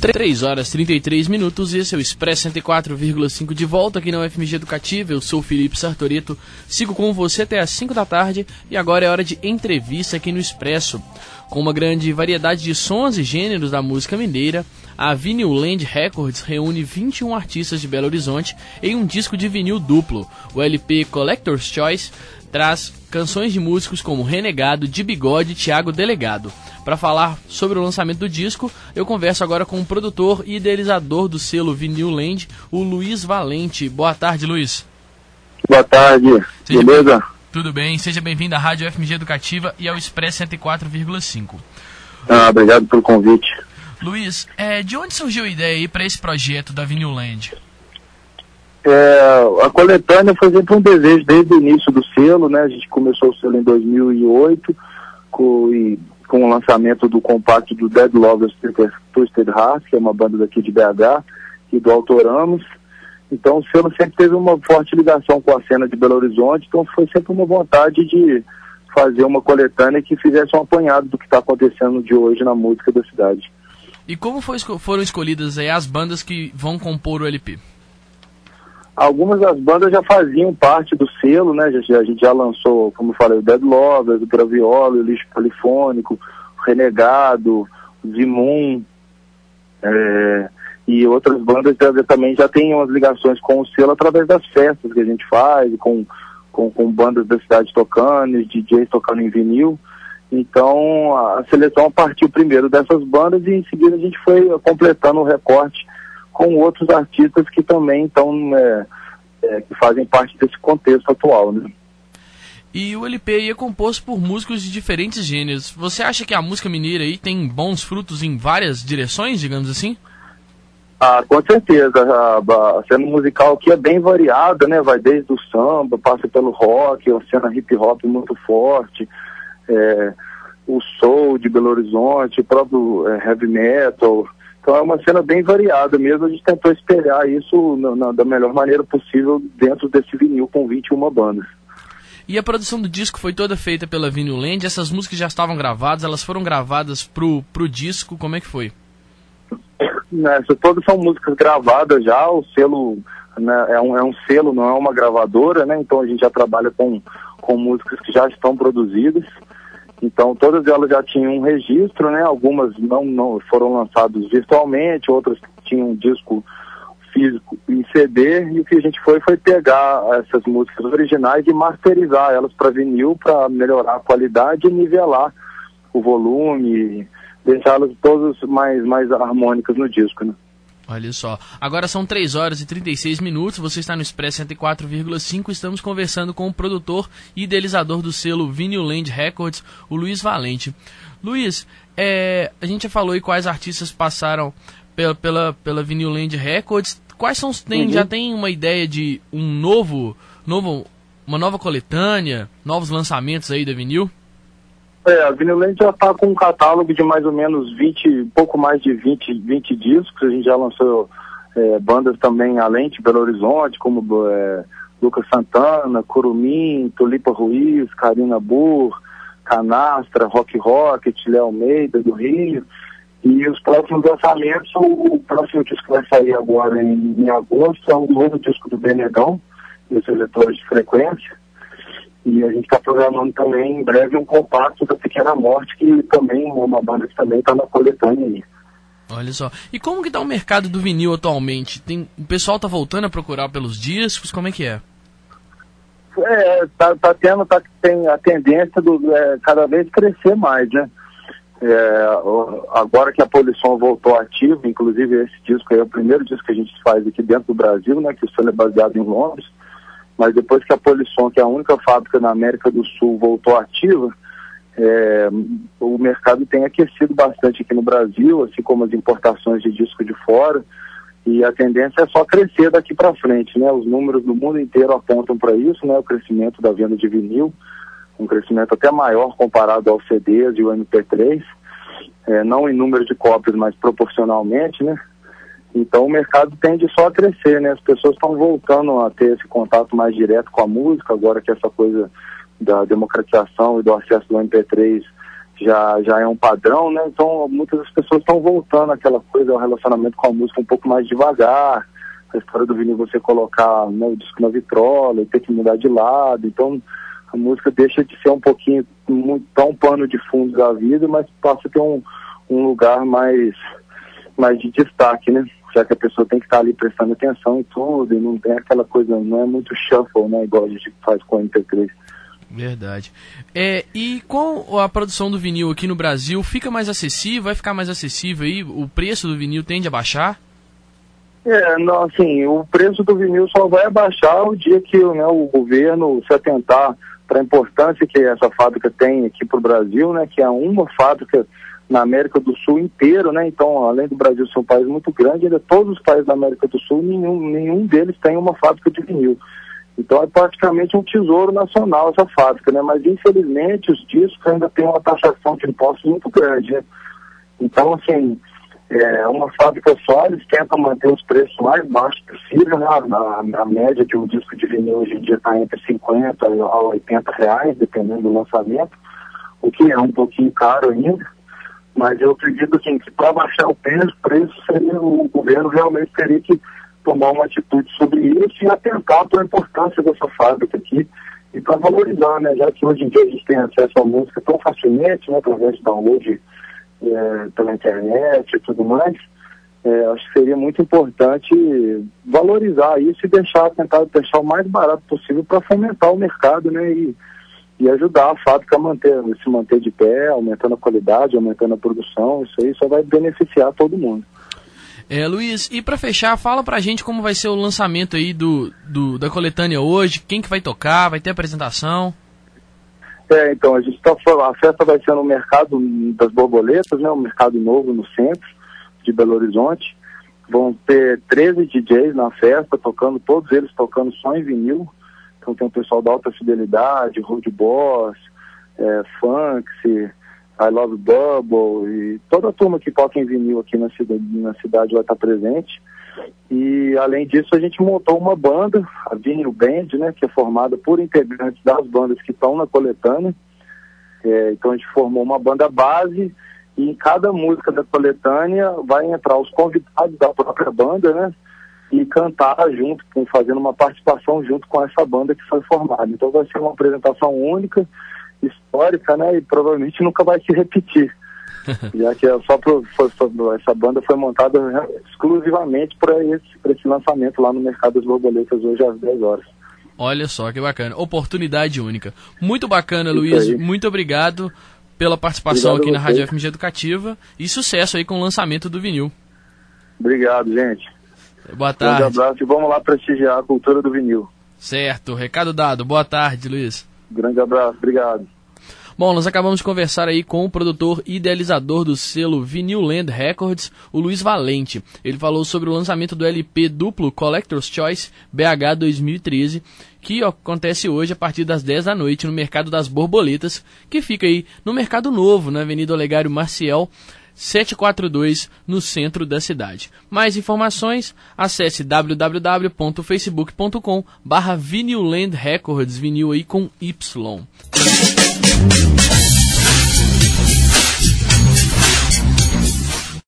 3 horas e 33 minutos, esse é o Expresso 104,5 de volta aqui na UFMG Educativa. Eu sou o Felipe Sartorito, sigo com você até às 5 da tarde e agora é hora de entrevista aqui no Expresso. Com uma grande variedade de sons e gêneros da música mineira, a Vinyl Land Records reúne 21 artistas de Belo Horizonte em um disco de vinil duplo. O LP Collector's Choice traz canções de músicos como Renegado, De Bigode e Thiago Delegado. Para falar sobre o lançamento do disco, eu converso agora com o produtor e idealizador do selo Vinyl Land, o Luiz Valente. Boa tarde, Luiz. Boa tarde, beleza? Tudo bem, seja bem-vindo à Rádio UFMG Educativa e ao Expresso 104,5. Obrigado pelo convite. Luiz, de onde surgiu a ideia aí para esse projeto da Vinyl Land? A coletânea foi sempre um desejo desde o início do selo, né? A gente começou o selo em 2008 com o lançamento do compacto do Dead Lovers Twisted Heart, que é uma banda daqui de BH, e do Autoramos. Então o selo sempre teve uma forte ligação com a cena de Belo Horizonte, então foi sempre uma vontade de fazer uma coletânea que fizesse um apanhado do que está acontecendo de hoje na música da cidade. E como foram escolhidas aí as bandas que vão compor o LP? Algumas das bandas já faziam parte do selo, né? A gente já lançou, como eu falei, o Dead Lovers, o Graviola, o Lixo Polifônico, o Renegado, o Zimun, e outras bandas também já têm umas ligações com o selo através das festas que a gente faz, com bandas da cidade tocando, DJs tocando em vinil. Então a seleção partiu primeiro dessas bandas e em seguida a gente foi completando o recorte com outros artistas que também estão, que fazem parte desse contexto atual, né? E o LP é composto por músicos de diferentes gêneros. Você acha que a música mineira aí tem bons frutos em várias direções, digamos assim? Com certeza. A cena musical aqui é bem variada, né? Vai desde o samba, passa pelo rock, a cena hip hop muito forte, o soul de Belo Horizonte, o próprio heavy metal. Então é uma cena bem variada mesmo, a gente tentou espelhar isso da melhor maneira possível dentro desse vinil com 21 bandas. E a produção do disco foi toda feita pela Vinyl Land? Essas músicas já estavam gravadas, elas foram gravadas pro disco, como é que foi? Todas são músicas gravadas já, o selo, né, é um selo, não é uma gravadora, né? Então a gente já trabalha com músicas que já estão produzidas. Então todas elas já tinham um registro, né? Algumas não foram lançadas virtualmente, outras tinham um disco físico em CD, e o que a gente foi pegar essas músicas originais e masterizar elas para vinil, para melhorar a qualidade e nivelar o volume, deixá-las todas mais harmônicas no disco, né? Olha só, agora são 3 horas e 36 minutos, você está no Expresso 104,5, estamos conversando com o produtor e idealizador do selo Vinyl Land Records, o Luiz Valente. Luiz, a gente já falou aí quais artistas passaram pela Vinyl Land Records, quais são, já tem uma ideia de uma nova coletânea, novos lançamentos aí da vinil? A Vinyl Land já está com um catálogo de mais ou menos pouco mais de 20 discos. A gente já lançou bandas também além de Belo Horizonte, como Lucas Santana, Curumim, Tulipa Ruiz, Karina Burr, Canastra, Rock Rocket, Léo Almeida do Rio. E os próximos lançamentos, o próximo disco que vai sair agora em agosto é um novo disco do Benegão, dos Seletores de Frequência. E a gente está programando também em breve um compacto da Pequena Morte, que também é uma banda que também está na coletânea aí. Olha só. E como que está o mercado do vinil atualmente? O pessoal está voltando a procurar pelos discos? Como é que é? Tem a tendência cada vez crescer mais, né? Agora que a Polisson voltou ativa, inclusive esse disco aí é o primeiro disco que a gente faz aqui dentro do Brasil, né? Que o selo é baseado em Londres. Mas depois que a Polisson, que é a única fábrica na América do Sul, voltou ativa, o mercado tem aquecido bastante aqui no Brasil, assim como as importações de disco de fora, e a tendência é só crescer daqui para frente, né? Os números do mundo inteiro apontam para isso, né? O crescimento da venda de vinil, um crescimento até maior comparado aos CDs e o MP3, não em número de cópias, mas proporcionalmente, né? Então o mercado tende só a crescer, né? As pessoas estão voltando a ter esse contato mais direto com a música, agora que essa coisa da democratização e do acesso do MP3 já é um padrão, né? Então muitas das pessoas estão voltando àquela coisa, ao relacionamento com a música um pouco mais devagar. A história do vinil, você colocar, né, o disco na vitrola e ter que mudar de lado. Então a música deixa de ser um pouquinho tão pano de fundo da vida, mas passa a ter um lugar mais de destaque, né? Já que a pessoa tem que estar ali prestando atenção em tudo, e não tem aquela coisa, não é muito shuffle, né? Igual a gente faz com o MP3. Verdade. E com a produção do vinil aqui no Brasil, fica mais acessível? Vai ficar mais acessível aí? O preço do vinil tende a baixar? Não, assim, o preço do vinil só vai abaixar o dia que, né, o governo se atentar para a importância que essa fábrica tem aqui para o Brasil, né? Que é uma fábrica na América do Sul inteiro, né? Então, além do Brasil ser um país muito grande, ainda todos os países da América do Sul, nenhum deles tem uma fábrica de vinil. Então, é praticamente um tesouro nacional essa fábrica, né? Mas, infelizmente, os discos ainda têm uma taxação de impostos muito grande, né? Então, assim, uma fábrica só, eles tentam manter os preços mais baixos possível, né? A média de um disco de vinil hoje em dia está entre 50 a 80 reais, dependendo do lançamento, o que é um pouquinho caro ainda. Mas eu acredito assim, que para baixar o preço seria, o governo realmente teria que tomar uma atitude sobre isso e atentar para a importância dessa fábrica aqui e para valorizar, né? Já que hoje em dia a gente tem acesso à música tão facilmente, né? Através de download pela internet e tudo mais, acho que seria muito importante valorizar isso e tentar deixar o mais barato possível para fomentar o mercado, né? E ajudar a fábrica a se manter de pé, aumentando a qualidade, aumentando a produção. Isso aí só vai beneficiar todo mundo. Luiz, e para fechar, fala pra gente como vai ser o lançamento aí da coletânea hoje, quem que vai tocar, vai ter apresentação? Então, a festa vai ser no Mercado das Borboletas, né, um mercado novo no centro de Belo Horizonte. Vão ter 13 DJs na festa, todos eles tocando só em vinil. Então tem o pessoal da Alta Fidelidade, Road Boss, Funks, I Love Bubble, e toda a turma que toca em vinil aqui na cidade vai estar presente. E além disso a gente montou uma banda, a Vinyl Band, né, que é formada por integrantes das bandas que estão na coletânea. Então a gente formou uma banda base e em cada música da coletânea vai entrar os convidados da própria banda, né? E cantar junto, fazendo uma participação junto com essa banda que foi formada. Então vai ser uma apresentação única, histórica, né? E provavelmente nunca vai se repetir. Já que essa banda foi montada exclusivamente para esse lançamento lá no Mercado das Borboletas hoje às 10 horas. Olha só que bacana, oportunidade única. Muito bacana, Luiz, muito obrigado pela participação aqui na Rádio FMG Educativa e sucesso aí com o lançamento do vinil. Obrigado, gente. Boa tarde. Um grande abraço e vamos lá prestigiar a cultura do vinil. Certo, recado dado. Boa tarde, Luiz. Grande abraço, obrigado. Bom, nós acabamos de conversar aí com o produtor e idealizador do selo Vinyl Land Records, o Luiz Valente. Ele falou sobre o lançamento do LP duplo Collector's Choice BH 2013, que acontece hoje a partir das 10 da noite no Mercado das Borboletas, que fica aí no Mercado Novo, na Avenida Olegário Maciel, 742, no centro da cidade. Mais informações, acesse www.facebook.com/Vinyl Land Records, vinil aí com Y.